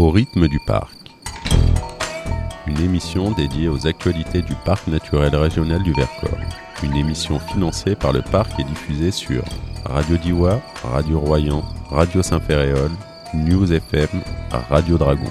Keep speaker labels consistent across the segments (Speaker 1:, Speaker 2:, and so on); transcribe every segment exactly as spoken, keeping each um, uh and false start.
Speaker 1: Au rythme du parc. Une émission dédiée aux actualités du parc naturel régional du Vercors. Une émission financée par le parc et diffusée sur Radio Diois, Radio Royan, Radio Saint-Ferréol, News F M, Radio Dragon.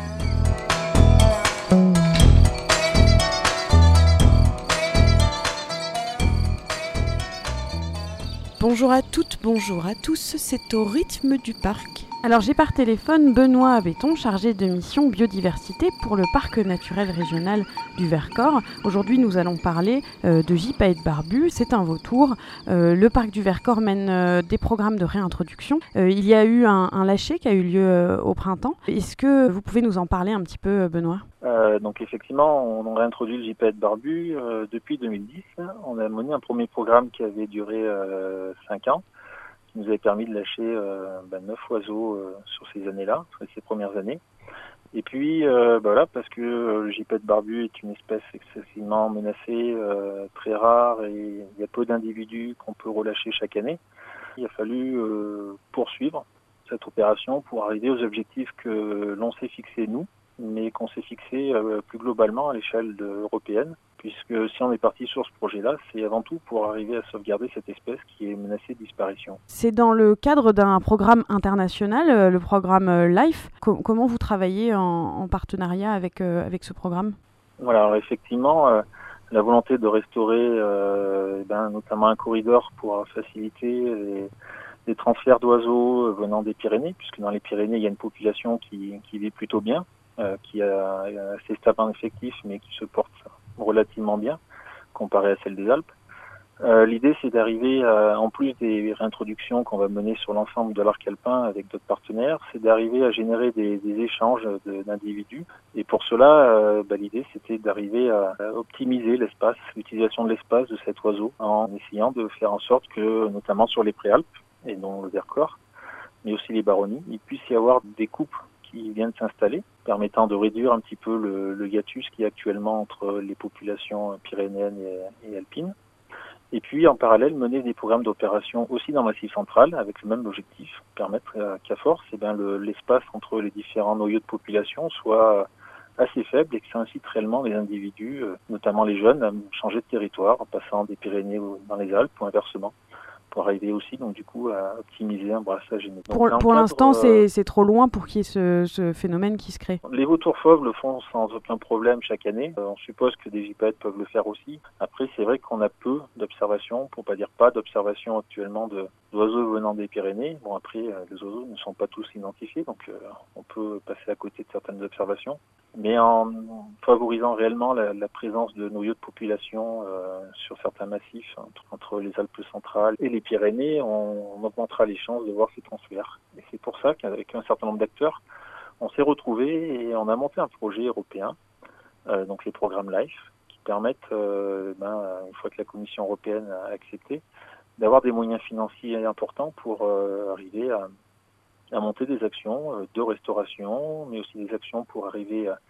Speaker 2: Bonjour à toutes, bonjour à tous, c'est au rythme du parc. Alors j'ai par téléphone Benoît Abéton, chargé de mission biodiversité pour le parc naturel régional du Vercors. Aujourd'hui nous allons parler euh, de gypaète barbu, c'est un vautour. Euh, le parc du Vercors mène euh, des programmes de réintroduction. Euh, il y a eu un, un lâcher qui a eu lieu euh, au printemps. Est-ce que vous pouvez nous en parler un petit peu, Benoît ?
Speaker 3: Euh, donc effectivement, on a réintroduit le gypaète barbu euh, depuis deux mille dix. On a mené un premier programme qui avait duré euh, cinq ans, qui nous avait permis de lâcher euh, ben, neuf oiseaux euh, sur ces années-là, sur ces premières années. Et puis, euh, ben voilà, parce que euh, le gypaète barbu est une espèce excessivement menacée, euh, très rare, et il y a peu d'individus qu'on peut relâcher chaque année. Il a fallu euh, poursuivre cette opération pour arriver aux objectifs que l'on s'est fixés nous, mais qu'on s'est fixé euh, plus globalement à l'échelle de, européenne, puisque si on est parti sur ce projet-là, c'est avant tout pour arriver à sauvegarder cette espèce qui est menacée de disparition.
Speaker 2: C'est dans le cadre d'un programme international, euh, le programme euh, LIFE. Com- comment vous travaillez en, en partenariat avec, euh, avec ce programme ?
Speaker 3: Voilà, alors effectivement, euh, la volonté de restaurer euh, ben, notamment un corridor pour faciliter les, les transferts d'oiseaux venant des Pyrénées, puisque dans les Pyrénées, il y a une population qui, qui vit plutôt bien, Euh, qui a assez stable en effectif, mais qui se porte relativement bien, comparé à celle des Alpes. Euh, l'idée, c'est d'arriver, à, en plus des réintroductions qu'on va mener sur l'ensemble de l'arc alpin avec d'autres partenaires, c'est d'arriver à générer des, des échanges de, d'individus. Et pour cela, euh, bah, l'idée, c'était d'arriver à, à optimiser l'espace, l'utilisation de l'espace de cet oiseau, en essayant de faire en sorte que, notamment sur les Préalpes, et non le Vercors, mais aussi les Baronnies, il puisse y avoir des couples qui viennent s'installer, permettant de réduire un petit peu le, le hiatus qui est actuellement entre les populations pyrénéennes et, et alpines. Et puis, en parallèle, mener des programmes d'opération aussi dans le Massif central, avec le même objectif, permettre euh, qu'à force, eh bien, le, l'espace entre les différents noyaux de population soit assez faible et que ça incite réellement les individus, euh, notamment les jeunes, à changer de territoire, en passant des Pyrénées dans les Alpes ou inversement, pour arriver aussi, donc du coup, à optimiser un brassage génétique.
Speaker 2: Pour, pour cadre, l'instant, euh, c'est, c'est trop loin pour qu'il y ait ce, ce phénomène qui se crée.
Speaker 3: Les vautours fauves le font sans aucun problème chaque année. Euh, on suppose que des gypaètes peuvent le faire aussi. Après, c'est vrai qu'on a peu d'observations, pour pas dire pas d'observations actuellement de, d'oiseaux venant des Pyrénées. Bon, après, euh, les oiseaux ne sont pas tous identifiés, donc euh, on peut passer à côté de certaines observations. Mais en favorisant réellement la, la présence de noyaux de population euh, sur certains massifs, entre, entre les Alpes centrales et les Pyrénées, on, on augmentera les chances de voir ces transferts. Et c'est pour ça qu'avec un certain nombre d'acteurs, on s'est retrouvés et on a monté un projet européen, euh, donc les programmes LIFE, qui permettent, euh, ben, une fois que la Commission européenne a accepté, d'avoir des moyens financiers importants pour euh, arriver à à monter des actions de restauration, mais aussi des actions pour arriver à,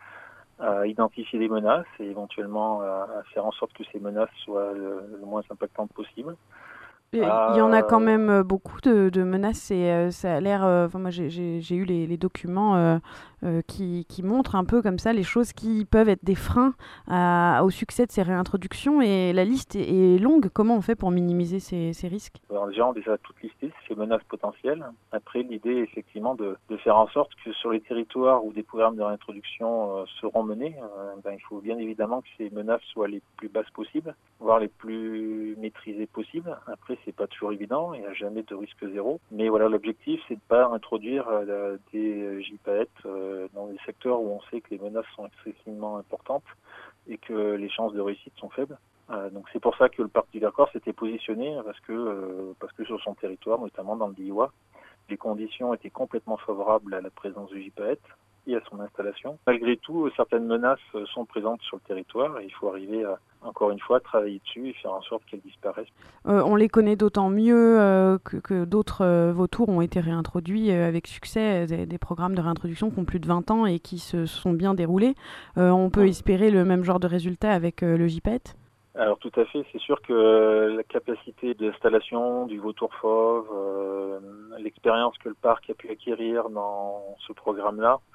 Speaker 3: à identifier les menaces et éventuellement à, à faire en sorte que ces menaces soient le, le moins impactantes possible.
Speaker 2: Il y en a quand même beaucoup de, de menaces et euh, ça a l'air... Euh, moi, j'ai, j'ai, j'ai eu les, les documents euh, euh, qui, qui montrent un peu comme ça les choses qui peuvent être des freins à, au succès de ces réintroductions et la liste est, est longue. Comment on fait pour minimiser ces, ces risques ?
Speaker 3: Alors déjà, on les a toutes listées, ces menaces potentielles. Après, l'idée est effectivement de, de faire en sorte que sur les territoires où des programmes de réintroduction euh, seront menés, euh, ben, il faut bien évidemment que ces menaces soient les plus basses possibles, voire les plus maîtrisées possibles. Après, c'est pas toujours évident, il n'y a jamais de risque zéro. Mais voilà, l'objectif, c'est de pas introduire euh, des gypaètes euh, dans des secteurs où on sait que les menaces sont excessivement importantes et que les chances de réussite sont faibles. Euh, donc c'est pour ça que le parc du Vercors s'était positionné, parce que, euh, parce que sur son territoire, notamment dans le Diois, les conditions étaient complètement favorables à la présence du gypaète et à son installation. Malgré tout, certaines menaces sont présentes sur le territoire et il faut arriver à, encore une fois, travailler dessus et faire en sorte qu'elles disparaissent.
Speaker 2: Euh, on les connaît d'autant mieux euh, que, que d'autres euh, vautours ont été réintroduits euh, avec succès, des, des programmes de réintroduction qui ont plus de vingt ans et qui se sont bien déroulés. Euh, on peut ouais. espérer le même genre de résultat avec euh, le gypaète ?
Speaker 3: Alors tout à fait, c'est sûr que la capacité d'installation du vautour fauve, euh, l'expérience que le parc a pu acquérir dans ce programme-là,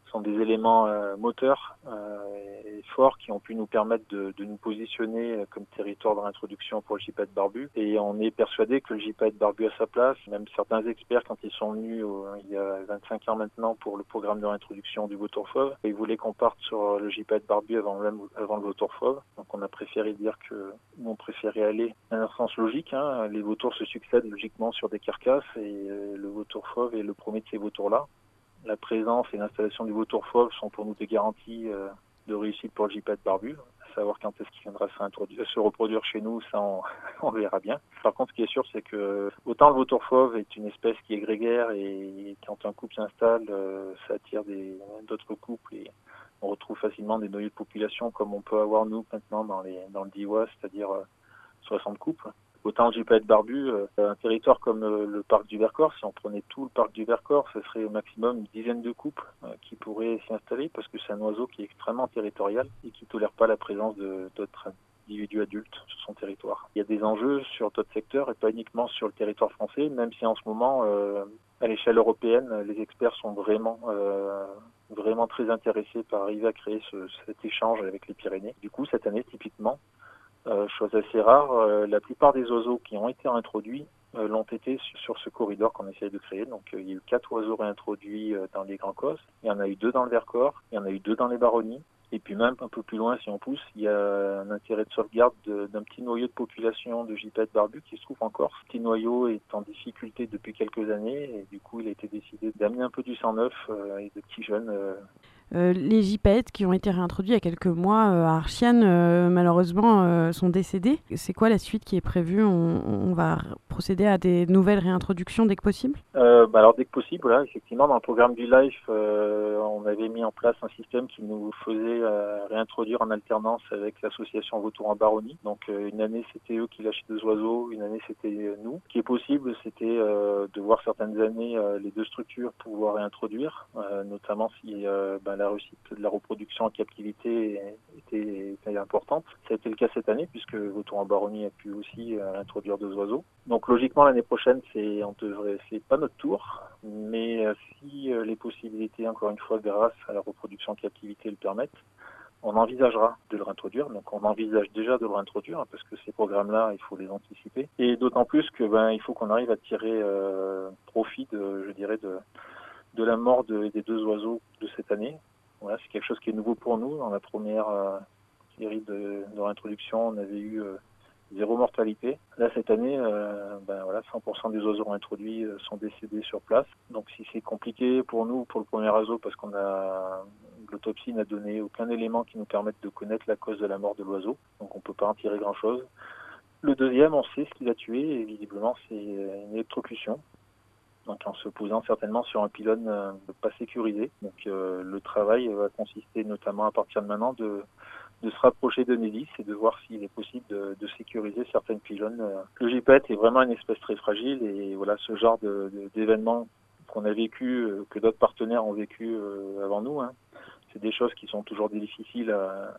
Speaker 3: sont des éléments euh, moteurs euh, et forts qui ont pu nous permettre de, de nous positionner comme territoire de réintroduction pour le gypaète barbu. Et on est persuadé que le gypaète barbu a sa place. Même certains experts, quand ils sont venus au, il y a vingt-cinq ans maintenant pour le programme de réintroduction du vautour fauve, ils voulaient qu'on parte sur le gypaète barbu avant, même, avant le vautour fauve. Donc on a préféré dire que nous on préférait aller dans un sens logique. Hein. Les vautours se succèdent logiquement sur des carcasses et euh, le vautour fauve est le premier de ces vautours-là. La présence et l'installation du vautour fauve sont pour nous des garanties euh, de réussite pour le gypaète barbu. À savoir quand est-ce qu'il viendra se reproduire chez nous, ça on, on verra bien. Par contre, ce qui est sûr, c'est que autant le vautour fauve est une espèce qui est grégaire et quand un couple s'installe, euh, ça attire des, d'autres couples et on retrouve facilement des noyaux de population comme on peut avoir nous maintenant dans, les, dans le Diois, c'est-à-dire euh, soixante couples. Autant le gypaète barbu, euh, un territoire comme euh, le parc du Vercors, si on prenait tout le parc du Vercors, ce serait au maximum une dizaine de couples euh, qui pourraient s'y installer parce que c'est un oiseau qui est extrêmement territorial et qui ne tolère pas la présence de, d'autres individus adultes sur son territoire. Il y a des enjeux sur d'autres secteurs et pas uniquement sur le territoire français, même si en ce moment, euh, à l'échelle européenne, les experts sont vraiment, euh, vraiment très intéressés par arriver à créer ce, cet échange avec les Pyrénées. Du coup, cette année, typiquement, Euh, chose assez rare, euh, la plupart des oiseaux qui ont été réintroduits euh, l'ont été sur, sur ce corridor qu'on essaye de créer. Donc euh, il y a eu quatre oiseaux réintroduits euh, dans les Grands Causses, il y en a eu deux dans le Vercors, il y en a eu deux dans les Baronnies, et puis même un peu plus loin, si on pousse, il y a un intérêt de sauvegarde de, d'un petit noyau de population de gypaète barbu qui se trouve en Corse. Ce petit noyau est en difficulté depuis quelques années, et du coup il a été décidé d'amener un peu du sang neuf euh, et de petits jeunes. Euh,
Speaker 2: Euh, les gypaètes qui ont été réintroduits il y a quelques mois euh, à Archienne, euh, malheureusement, euh, sont décédés. C'est quoi la suite qui est prévue ? on, on va procéder à des nouvelles réintroductions dès que possible ?
Speaker 3: euh, bah Alors dès que possible, là, effectivement, dans le programme du LIFE, euh, on avait mis en place un système qui nous faisait euh, réintroduire en alternance avec l'association Vautour en Baronnie. Donc euh, une année, c'était eux qui lâchaient deux oiseaux, une année, c'était euh, nous. Ce qui est possible, c'était euh, de voir certaines années euh, les deux structures pouvoir réintroduire, euh, notamment si euh, bah, la réussite de la reproduction en captivité était, était importante. Ça a été le cas cette année puisque Vautour en Baronnie a pu aussi euh, introduire deux oiseaux. Donc logiquement l'année prochaine, c'est on devrait, c'est pas notre tour, mais euh, si euh, les possibilités, encore une fois, grâce à la reproduction en captivité le permettent, on envisagera de le réintroduire. Donc on envisage déjà de le réintroduire hein, parce que ces programmes-là, il faut les anticiper. Et d'autant plus que ben il faut qu'on arrive à tirer euh, profit de, je dirais, de de la mort de, des deux oiseaux de cette année. Voilà, c'est quelque chose qui est nouveau pour nous. Dans la première euh, série de, de réintroduction, on avait eu euh, zéro mortalité. Là, cette année, euh, ben voilà, cent pour cent des oiseaux réintroduits euh, sont décédés sur place. Donc, si c'est compliqué pour nous, pour le premier oiseau, parce qu'on a l'autopsie n'a donné aucun élément qui nous permette de connaître la cause de la mort de l'oiseau, donc on peut pas en tirer grand-chose. Le deuxième, on sait ce qu'il a tué, et visiblement, c'est une électrocution. Donc en se posant certainement sur un pylône euh, pas sécurisé. Donc euh, le travail va consister notamment à partir de maintenant de, de se rapprocher de Nélis et de voir s'il est possible de, de sécuriser certaines pylônes. Le gypaète est vraiment une espèce très fragile et voilà ce genre de, de, d'événements qu'on a vécu, euh, que d'autres partenaires ont vécu euh, avant nous, hein. C'est des choses qui sont toujours difficiles à,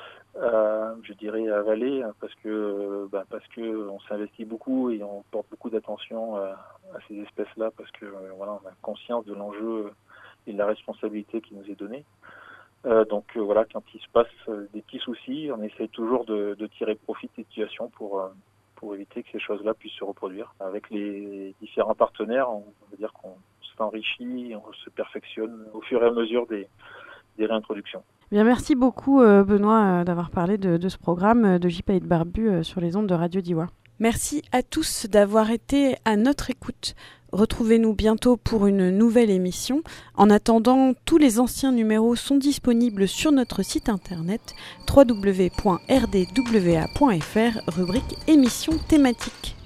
Speaker 3: à je dirais à avaler hein, parce que bah, parce que on s'investit beaucoup et on porte beaucoup d'attention à, à ces espèces-là parce que euh, voilà on a conscience de l'enjeu et de la responsabilité qui nous est donnée. Euh, donc euh, voilà quand il se passe euh, des petits soucis, on essaie toujours de, de tirer profit de cette situation pour euh, pour éviter que ces choses-là puissent se reproduire. Avec les différents partenaires, on veut dire qu'on s'enrichit, on se perfectionne au fur et à mesure des des réintroductions.
Speaker 2: Bien, merci beaucoup euh, Benoît euh, d'avoir parlé de, de ce programme euh, de gypaète barbu euh, sur les ondes de Radio Diois. Merci à tous d'avoir été à notre écoute. Retrouvez-nous bientôt pour une nouvelle émission. En attendant, tous les anciens numéros sont disponibles sur notre site internet w w w point r d w a point f r, rubrique émissions thématiques.